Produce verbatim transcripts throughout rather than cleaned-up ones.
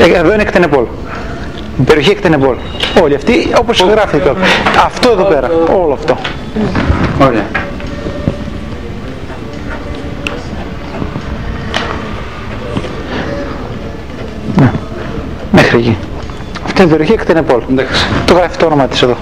Εδώ είναι Εκτενεπόλ. Η περιοχή Εκτενεπόλ. Όλη αυτή, όπως γράφει εδώ. Αυτό εδώ πέρα. Όλο αυτό. Ωραία. Ναι. Μέχρι εκεί. Αυτή είναι η περιοχή Εκτενεπόλ. Το γράφει το όνομα της εδώ.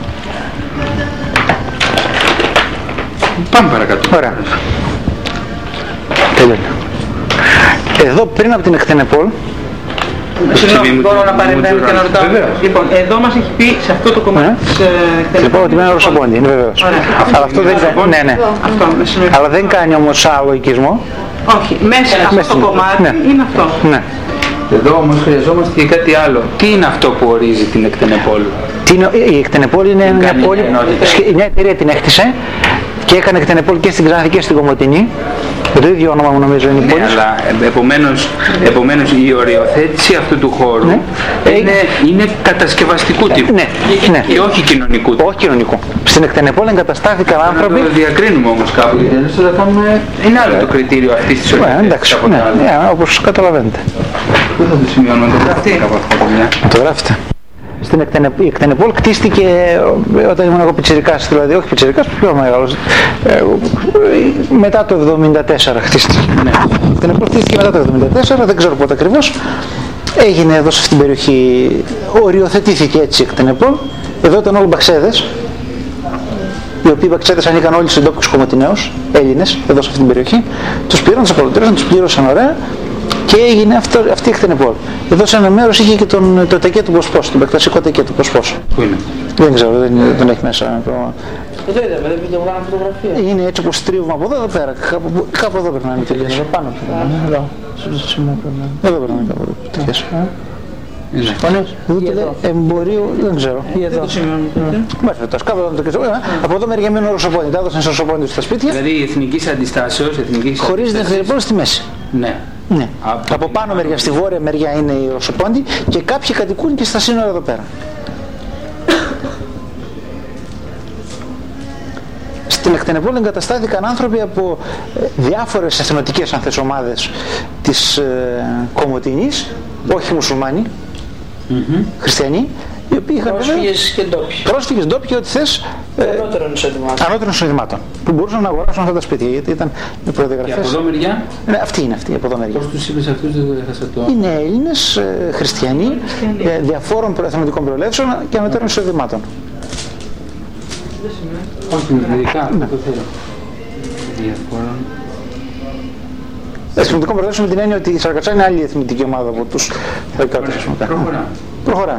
Πάμε παρακάτω. Ωραία. Τελειώνει. Εδώ πριν από την Εκτενεπόλ. Συγγνώμη, μπορώ να παρεμβαίνω και να ρωτάω. Λοιπόν, εδώ μας έχει πει σε αυτό το κομμάτι της Εκτενεπόλ. Λοιπόν, ότι μένει Ρωσοπόντι, είναι βεβαίως. Αλλά αυτό δεν κάνει. Ναι, ναι. Αλλά δεν κάνει όμως άλλο οικισμό. Όχι, μέσα σε αυτό το κομμάτι είναι αυτό. Ναι. Εδώ όμως χρειαζόμαστε και κάτι άλλο. Τι είναι αυτό που ορίζει την Εκτενεπόλ? Η Εκτενεπόλ είναι μια πόλη, μια εταιρεία την έκτισε και έκανε Εκτενεπόλ και στην Ξάνθη και στην Κομοτηνή. Το ίδιο όνομα μου νομίζω είναι η πόλη. Ναι, αλλά επομένως, επομένως η οριοθέτηση αυτού του χώρου ναι. είναι, είναι κατασκευαστικού τύπου ναι, ναι. και όχι κοινωνικού τύπου. Όχι κοινωνικού. Στην Εκτενεπόλ εγκαταστάθηκαν άνθρωποι. Να το διακρίνουμε όμως κάπου, γιατί δεν θα κάνουμε... είναι άλλο το κριτήριο αυτής της οριοθέτησης. Εντάξει, ναι, ναι, όπως καταλαβαίνετε. Πού θα το σημειώνουμε, το γράφετε από αυτό το μια. Το γράφετε. Στην Εκτενεπόλ, η Εκτενεπόλ κτίστηκε όταν ήμουν εγώ πιτσιρικάς, δηλαδή όχι πιτσιρικάς, πιο μεγάλος. Ε, μετά το εβδομήντα τέσσερα χτίστηκε. Ναι. Η Εκτενεπόλ κτίστηκε μετά το εβδομήντα τέσσερα, δεν ξέρω πότε ακριβώς. Έγινε εδώ σε αυτήν την περιοχή, οριοθετήθηκε έτσι η Εκτενεπόλ. Εδώ ήταν όλοι μπαξέδες, οι οποίοι μπαξέδες ανήκαν όλοι στους ντόπιους Κομοτηναίους, Έλληνες, εδώ σε αυτήν την περιοχή. Τους πήραν, τους απολυτήρωσαν, τους πλήρωσαν ωραία. Και έγινε αυτό, αυτή η Εκτενεπόλ. Εδώ σε ένα μέρος είχε και τον, το τεκέ του Ποσπός, τον παικτασικό τεκέ του Ποσπός. Πού είναι? Δεν ξέρω, δεν, δεν έχει μέσα. Το... Εδώ είδαμε, δεν πήγε βγάλω φωτογραφία. Είναι έτσι όπως τρίβουμε από εδώ, εδώ πέρα. Κάπου, κάπου εδώ πρέπει να είναι τελειές. Εδώ πάνω. Εδώ. Εδώ πρέπει να είναι κάπου εδώ. Τελειές. Συμφωνείς? Εμπορίου, δεν ξέρω. Δεν το σημειώνω. Από εδώ μεριά μένουν Ρωσοπόντι. Τα έδωσαν σε Ρωσοπόντι στα σπίτια. Δηλαδή η εθνικής αντιστάσεως. Χωρίς την Εκτενεπόλ στη μέση. Ναι. Ναι. Από, από πάνω μεριά, στη βόρεια μεριά είναι η Ρωσοπόντι και κάποιοι κατοικούν και στα σύνορα εδώ πέρα. Στην Εκτενεπόλ εγκαταστάθηκαν άνθρωποι από διάφορες εθνοτικές αν θες ομάδες της ε, Κομοτηνής, όχι μουσουλμάνοι, mm-hmm. χριστιανοί, οι οποίοι είχαν πρόσφυγες και ντόπιοι. Πρόσφυγες, ντόπιοι και ό,τι θες ανώτερων εισοδημάτων που μπορούσαν να αγοράσουν αυτά τα σπίτια γιατί ήταν οι προδιαγραφές. Και από εδώ μεριά? Ναι, αυτή είναι αυτή από εδώ μεριά. Πώς τους είπες αυτούς, δεν έχασα το... Είναι Έλληνες, ε, χριστιανοί, ε, διαφόρων εθνοτικών προελεύσεων και ανώτερων εισοδημάτων. Όχι, ειδικά, ναι. Το θέλω. Διαφόρων. Εθνοτικών προελεύσεων με την έννοια ότι η Σαρκατσά είναι άλλη εθνική ομάδα από τους θελικάτες. Προχωράμε. Προχωράμε.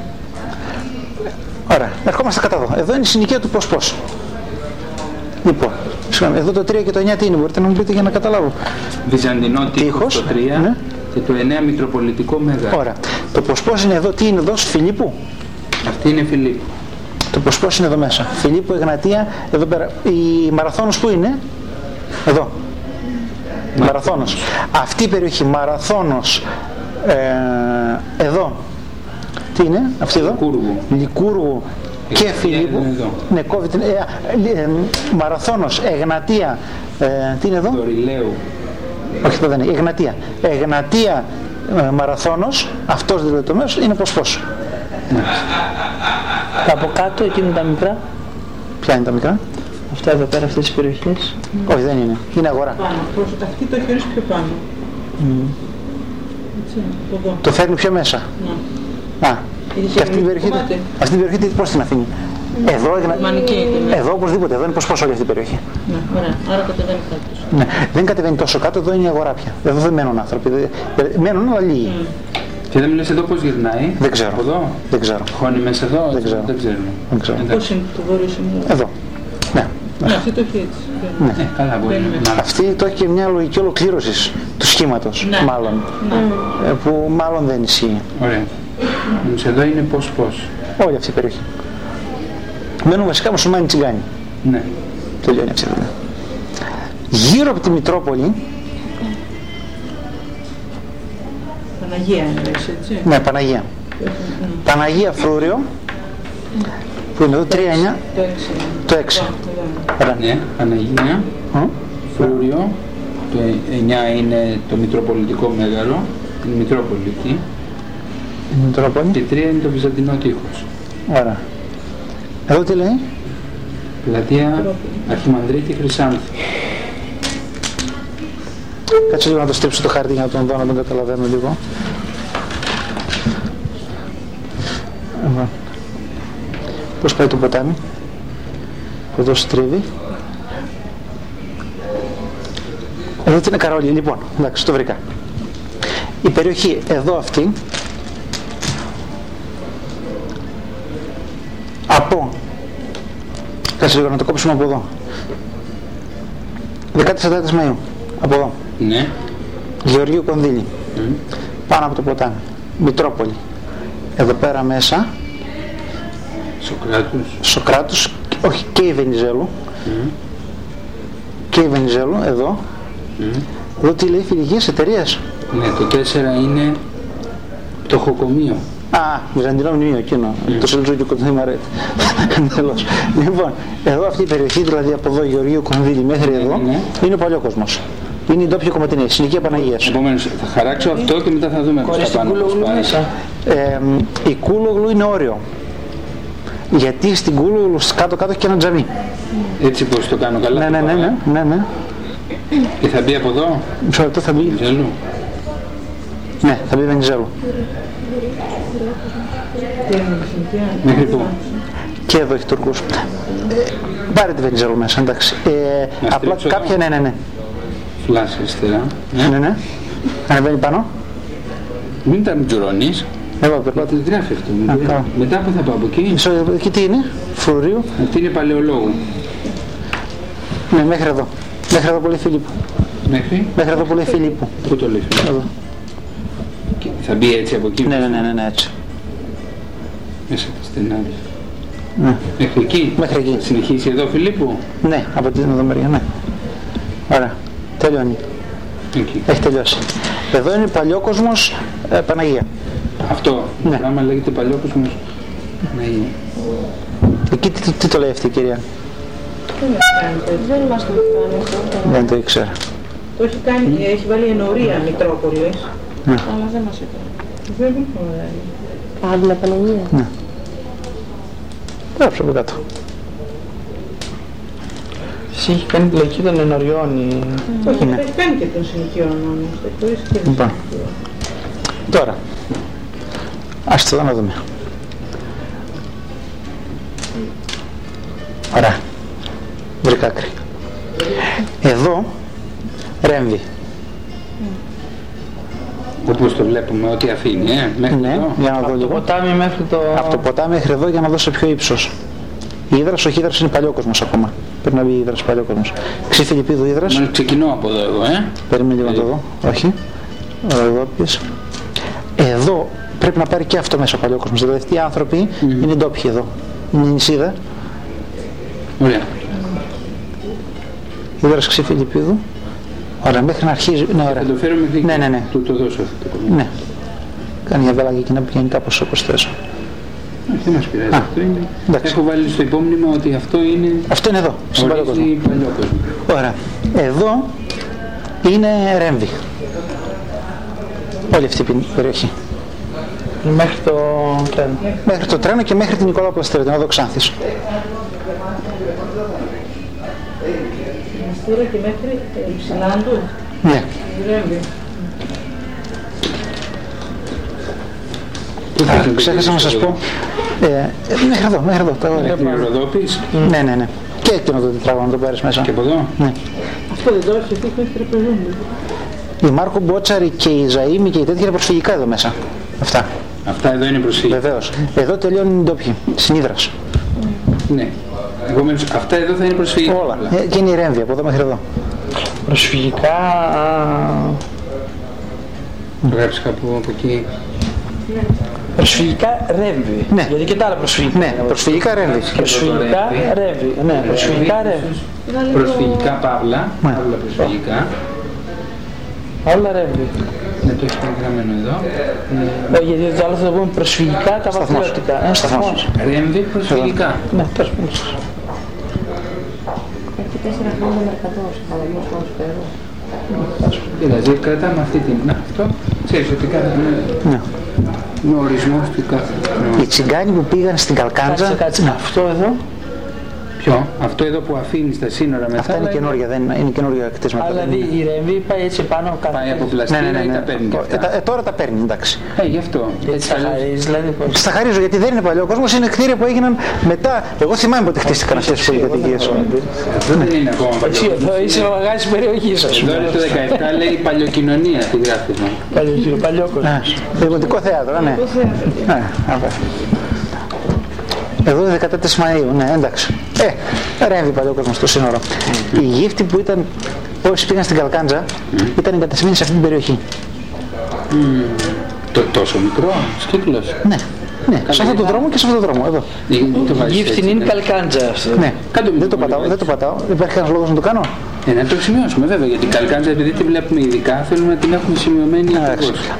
Ωραία, ερχόμαστε κατά εδώ. Εδώ είναι η συνοικία του Ποσπός. Λοιπόν, συγγνώμη, εδώ το τρία και το εννιά τι είναι, μπορείτε να μου πείτε για να καταλάβω. Βυζαντινό τείχος το τρία ναι. Και το εννιά Μητροπολιτικό Μέγαρο. Ωραία. Το Ποσπός είναι εδώ, τι είναι εδώ, Φιλίππου. Αυτή είναι Φιλίππου. Το Ποσπός είναι εδώ μέσα. Φιλίππου, Εγνατία, εδώ πέρα. Η Μαραθώνος που είναι, εδώ. Μα... Μαραθώνος. Αυτή η περιοχή, Μαραθώνος, ε, εδώ. Τι είναι, αυτή εδώ. Λικούργου. Λικούργου και Φιλίππου. Ναι, κόβει την. Ε, ε, ε, Μαραθώνος, Εγνατία. Ε, τι είναι εδώ. Δωρηλαίου. Όχι, αυτό δεν είναι. Εγνατία. Εγνατία, ε, Μαραθώνος, αυτός δηλαδή το μέσο είναι Ποσπός. Ναι. Τα από κάτω, εκεί είναι τα μικρά. Ποια είναι τα μικρά? Αυτά εδώ πέρα, αυτές τις περιοχές. Mm. Όχι, δεν είναι. Είναι αγορά. Πάνω. Αυτή το έχει ορίσει πιο πάνω. Mm. Έτσι, εδώ. Το φέρνει πιο μέσα. Ναι. Α, και αυτή την περιοχή, αυτή την περιοχή πώς την αφήνει? Mm. Εδώ, ναι. Εδώ οπωσδήποτε, εδώ είναι Ποσπός όλη αυτή η περιοχή. Ναι, ωραία. Άρα κατεβαίνει κάτω. Ναι. Δεν κατεβαίνει τόσο κάτω, εδώ είναι η αγορά πια. Εδώ δεν μένουν άνθρωποι. Μένουν αλλά λίγοι. Mm. Και δεν μου λες εδώ πώς γυρνάει? Δεν ξέρω. Εδώ? Δεν ξέρω. Χώνει μέσα εδώ? Δεν ξέρω. Δεν ξέρουμε. Δεν ξέρω. Πώς είναι το βόρειο σημείο? Εδώ. Ναι. Ναι, αυτή το έχει έτσι. Ναι. Ε, καλά, μπορεί. Αυτή το έχει και μια λογική ολοκλήρωσης του σχήματος, ναι. Μάλλον. Ναι. Που μάλλον δεν ισχύει. Ωραία. Όμως εδώ είναι πώς πώς. Όλη αυτή η περιοχή. Μένουν βασικά μουσουλμάνοι τσιγκάνοι. Ναι. Τελειώνει αυτή η δουλειά. Γύρω από τη Μητρόπολη. Παναγία είναι έτσι. Ναι, Παναγία. Mm. Παναγία Φρούριο. Mm. Που είναι εδώ τρία εννιά. Το έξι. Το έξι. Ναι, Παναγία. Mm. Φρούριο. Το εννιά είναι το Μητροπολιτικό Μέγαρο. Την Μητρόπολη εκεί. Η Μητρόπολη. Και τρία είναι το Βυζαντινό τείχος. Ωραία. Εδώ τι λέει? Πλατεία Αρχιμανδρίτη Χρυσάνθη. Κάτσε λίγο να το στρίψω το χάρτη για να τον δω, να τον καταλαβαίνω λίγο. Πώς πάει το ποτάμι? Εδώ στρίβει. Εδώ τι είναι Καρόλη, λοιπόν, εντάξει, το βρήκα. Η περιοχή εδώ αυτή, από, κάτσε λίγο να το κόψουμε από εδώ, δεκατέσσερις Μαΐου, από εδώ, Ναι. Γεωργίου Κονδύλη, Mm. πάνω από το ποτάμι, Μητρόπολη, εδώ πέρα μέσα, Σοκράτους. Σοκράτους, όχι, και η Βενιζέλου, Mm. και η Βενιζέλου, εδώ, Mm. εδώ τι λέει, φιλικές εταιρείες. Ναι, το τέσσερα είναι πτωχοκομείο. Α, Βυζαντινό μνημείο εκείνο, Mm. το Σελτζούκιο Κονδύλη μ' αρέσει. Εντελώς. Λοιπόν, εδώ αυτή η περιοχή, δηλαδή από εδώ Γεωργίου Κονδύλη μέχρι εδώ, ναι. είναι ο παλιόκοσμος. Είναι η ντόπια κομματινή, συνοικία Παναγίας. Επομένως, θα χαράξω αυτό και μετά θα δούμε πώς θα πάνω. πώς πάει. Ε, η Κούλογλου είναι όριο. Γιατί στην Κούλογλου κάτω-κάτω έχει και ένα τζαμί. Έτσι πως το κάνω καλά. Ναι, το ναι, ναι, πάω, ναι, ε. ναι, ναι. Και θα μπει από εδώ, Μισό λεπτό θα μπει. Ζέλου. Ναι, θα μπει Βενιζέλου. Μέχρι πού? Και εδώ έχει Τουρκούς. Ε, πάρε τη Βενιζέλου μέσα, εντάξει. Ε, Να απλά στρίψω κάποια, εδώ. ναι, ναι, ναι. Φλάσ αριστερά. Ναι, ναι. Ανεβαίνει πάνω. Μην τα μιτζουρώνεις. Εδώ, περπάτε. Τι γράφει αυτό. Α, μετά- καλά. Μετά που θα πάω από εκεί. Μισό λεπτό, εκεί τι είναι, Φρουρίου. Αυτή είναι παλαιολόγου. Ναι, μέχρι εδώ. Μέχρι εδώ που λέει Φιλίππου. Μέχρι. Μέχρι εδώ που λέει Φιλίππου. Πού το λέει. Εδώ. Και θα μπει έτσι από εκεί. Ναι, ναι, ναι, ναι, ναι, έτσι. Μέσα τα στενά. Ναι. Μέχρι εκεί. Μέχρι εκεί. Συνεχίσει εδώ Φιλίππου. Ναι, από την εδώ μεριά, ναι. Ωραία. Τελειώνει. Εκεί. Έχει τελειώσει. Εδώ είναι παλιόκοσμος ε, Παναγία. Αυτό. Ναι. Το πράγμα λέγεται παλιόκοσμος. Ναι. Εκεί τι, τι το λέει αυτή η κυρία? Δεν μας το έχει κάνει αυτό. Δεν το ήξερα. Το έχει κάνει, έχει βάλει ενορία Μητρόπολης. Ναι. Αλλά δεν μας είπε. Δεν έχουμε βάλει. Παύλα Παναγία. Ναι. Γράψε από κάτω. Εσύ έχει κάνει τη λογική των ενωριών. η- Όχι, Ναι. το έχει κάνει και των συνοικιών όμως. Το έχει χωρίσει και των Λοιπόν. συνοικιών. Τώρα, ας το δω να δούμε. Ωραία. Βρήκα άκρη. Εδώ, Ρέμβη. Όπως το βλέπουμε ότι αφήνει. Ε. Μέχρι Ναι, εδώ. για να δω Από το λίγο. ποτάμι μέχρι το... Από το ποτάμι μέχρι εδώ για να δώσω πιο ύψος. Η Ύδρας, όχι η Ύδρας είναι παλιόκοσμος ακόμα. Πρέπει να μπει η Ύδρας παλιόκοσμος. Ξή Φιλιππίδου Ύδρας. Μάλλον ξεκινώ από εδώ εγώ, ε. Περίμενε λίγο να το δω. Όχι. Εδώ πεις. Εδώ πρέπει να πάρει και αυτό μέσα παλιόκοσμος. Δηλαδή αυτοί οι άνθρωποι Μμμ. είναι ντόπιοι εδώ. Είναι η νησίδα. Ωραία. Ύδρας Ξή Φιλιππίδου. Ωραία, μέχρι να αρχίζει. Ναι, ωραία. Θα το φέρω μέχρι Ναι, ναι, ναι. Του το δώσω αυτό το κομμάτι. Ναι. Κάνει μια βέλα και να πηγαίνει κάπως όπως θες. Όχι, δεν μας πειράζει. Α, Αυτό είναι. εντάξει. Έχω βάλει στο υπόμνημα ότι αυτό είναι. Αυτό είναι εδώ, στον παλιόκοσμο. Ορίζει παλιόκοσμο. Ωραία. Εδώ είναι Ρέμβη. Όλη αυτή η περιοχή. Μέχρι το τρένο. Μέχρι το τρένο και μέχρι την Νικόλαο Πλαστήρα, την οδό Ξάνθης. Μαστήρα και μέχρι ε, Ψηλάντου. Ναι. Ρέμβη. Α, ξέχασα να σας πω. Ε, ε, μέχρι εδώ, μέχρι εδώ. Τα ωραία. Την Ροδόπης Ναι, ναι, ναι. Και εκείνο το τετράγωνο να το πάρεις μέσα. και από εδώ. Ναι. Αυτό δεν το έχει αυτή μέχρι τραπεζούνται. Η Μάρκο Μπότσαρη και η Ζαΐμι και η τέτοια είναι προσφυγικά εδώ μέσα. Αυτά. Αυτά εδώ είναι προσφύγη. Βεβαίως. Εδώ τελειώνουν οι ντόπιοι. Συνίδρας. Ναι. Επομένως, αυτά εδώ θα είναι προσφύγη. Όλα. Ε, και είναι η Ρέμβη από εδώ μέχρι εδώ. Προσφυγικά... α, Γράψει κάπου από εκεί. Προσφυγικά Ρέμβη. Ναι. Γιατί και τα άλλα προσφυγικά. Ναι, προσφυγικά Ρέμβη. Προσφυγικά Ρέμβη. Ναι, προσφυγικά Ρέμβη. Προσφυγικά παύλα. Ναι. Παύλα προσφυγικά. Όλα Ρέμβη. Ναι, το έχει γραμμένο εδώ. Ε, Γιατί το άλλο θα το πούμε προσφυγικά τα Σταθμός. βαθιότητα. Ε, σταθμός. Ρέμβη προσφυγικά. Ναι, τέλος πάντων. Έχει τέσσερα χρόνια μερκατός, χαλαμός πάνω σπέρο. Δηλαδή, κρατάμε αυτή την. Να, αυτό. Ξέρεις ότι κάθε. Ναι. Είναι ο ορισμός του κάθε. Οι τσιγκάνοι που πήγαν στην Καλκάντζα. Κάτσε, κάτσε. Ναι. Αυτό εδώ. Ποιο? Αυτό εδώ που αφήνει στα σύνορα μετά. Αυτά είναι καινούργια, δεν είναι, είναι καινούργια κτίσματα. Αλλά δηλαδή η Ρεμβή πάει έτσι πάνω κάτω. Πάει από πλαστήρα, Ναι, ναι, ναι, ή ναι. τα παίρνει και Ε, αυτά. τα- ε, τώρα τα παίρνει, εντάξει. Ε, γι' αυτό. Έτσι θα χαρίζεις, δηλαδή πώς. Στα χαρίζω γιατί δεν είναι παλιό κόσμος, είναι κτίρια που έγιναν μετά. Εγώ θυμάμαι πότε χτίστηκαν αυτές τις πολυκατοικίες. Αυτό δεν είναι ακόμα Εσύ παλιό. εδώ είσαι ο μαγάζης της περιοχής σας. Εδώ είναι το δεκαεπτά, λέει παλιοκοινωνία στη γράφημα. Παλιό, παλιό κόσμο. Δημοτικό θέατρο, ναι. Ναι, άρα. Εδώ είναι δεκατέσσερις Μαΐου, ναι, εντάξει. Ε, ρέμβει παλιό κόσμο στο σύνορο. Οι γύφτοι που ήταν, όσοι πήγαν στην Καλκάντζα, ήταν εγκατασμένοι σε αυτή την περιοχή. Το τόσο μικρό, σκύκλος. Ναι, ναι, σε αυτόν τον δρόμο και σε αυτόν τον δρόμο, εδώ. Το βάζεις Γύφτην έτσι, είναι ναι. καλκάντζα αυτό. Ναι, Κάντε μου δεν το πολύ πατάω, έτσι. δεν το πατάω. Υπάρχει κανένας λόγος να το κάνω. Ε, να το σημειώσουμε βέβαια, γιατί η καλκάντζα επειδή τη βλέπουμε ειδικά θέλουμε να την έχουμε σημειωμένη Εντάξει. ακριβώς.